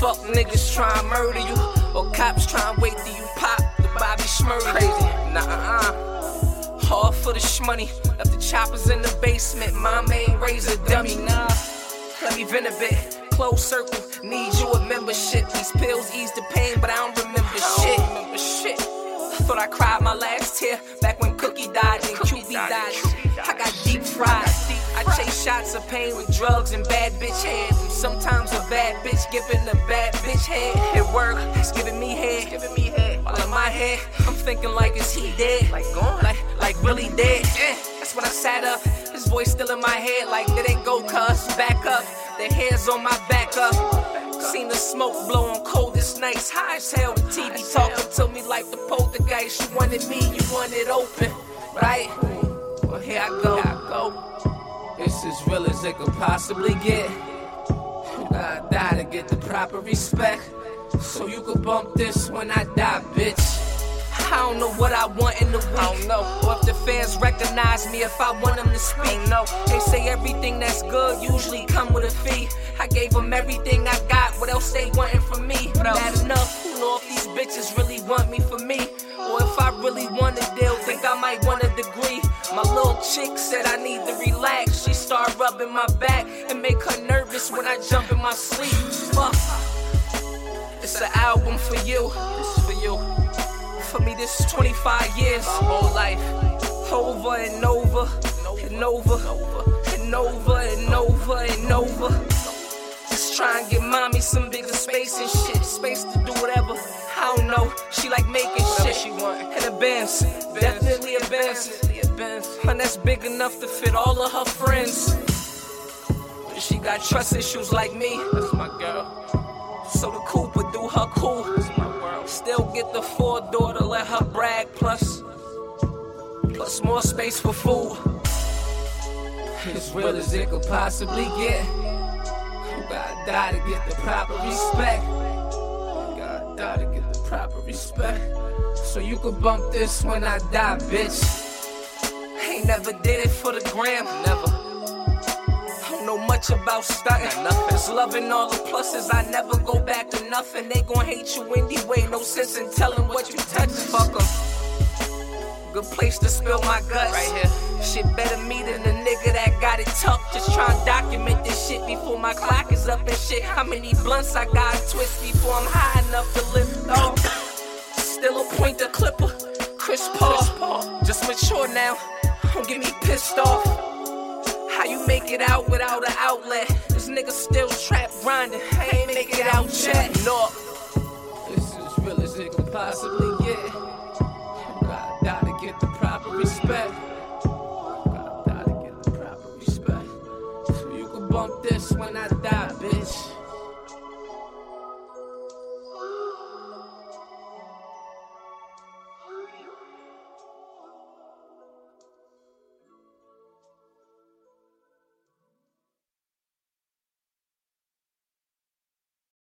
Fuck niggas trying to murder you, or cops trying to wait till you pop the Bobby Shmurda. Crazy, all for the shmoney. Left the choppers in the basement, mom ain't raised a dummy. Nah, let me vent a bit. Close circle, need you a membership. These pills ease the pain, but I don't remember shit. Thought I cried my last tear back when Cookie died and QB died. I got deep fried. I chase shots of pain with drugs and bad bitch head. Sometimes a bad bitch giving a bad bitch head. At work, it's giving me head. While in my head, I'm thinking like, is he dead? Like gone? Like really dead? That's when I sat up. His voice still in my head like, it ain't go cuz, back up. The hairs on my back up. Seen the smoke blow on coldest nights. High as hell, the TV talking to me like the poltergeist. You wanted me, you wanted open, right? Well, here I go. It's as real as it could possibly get. You gotta die to get the proper respect. So you could bump this when I die, bitch. I don't know what I want in the week. I don't know. Or if the fans recognize me, if I want them to speak. No. They say everything that's good usually come with a fee. I gave them everything I got. What else they wanting from me? Bad enough. Who know if these bitches really want me for me? Or if I really want a deal, think I might want a degree. My little chick said I need to relax. She started rubbing my back and make her nervous when I jump in my sleep. Fuck. It's an album for you. This is for you. For me, this is 25 years, my whole life. Over and over, and over, and over, and over, and over. Just try and get mommy some bigger space and shit. Space to do whatever, I don't know. She like making shit. She want. And a Benz, definitely a Benz. And that's big enough to fit all of her friends. But she got trust issues like me. That's my girl. So the coupe would do her cool. Still get the 4-door to let her brag, plus more space for food. As real as it could possibly get. You gotta die to get the proper respect. You gotta die to get the proper respect. So you could bump this when I die, bitch. Ain't never did it for the gram, never. Know much about stunting. Just loving all the pluses. I never go back to nothing. They gon' hate you anyway. No sense in telling what you touch. Fuck 'em. Good place to spill my guts. Right here. Shit better me than the nigga that got it tough. Just try and document this shit before my clock is up and shit. How many blunts I got twist before I'm high enough to lift off? Still a pointer clipper. Chris Paul. Just mature now. Don't get me pissed off. How you make it out without an outlet? This nigga still trap grinding. I ain't make it out yet. No. This is as real as it could possibly get. You gotta die to get the proper respect. You gotta die to get the proper respect. So you can bump this when I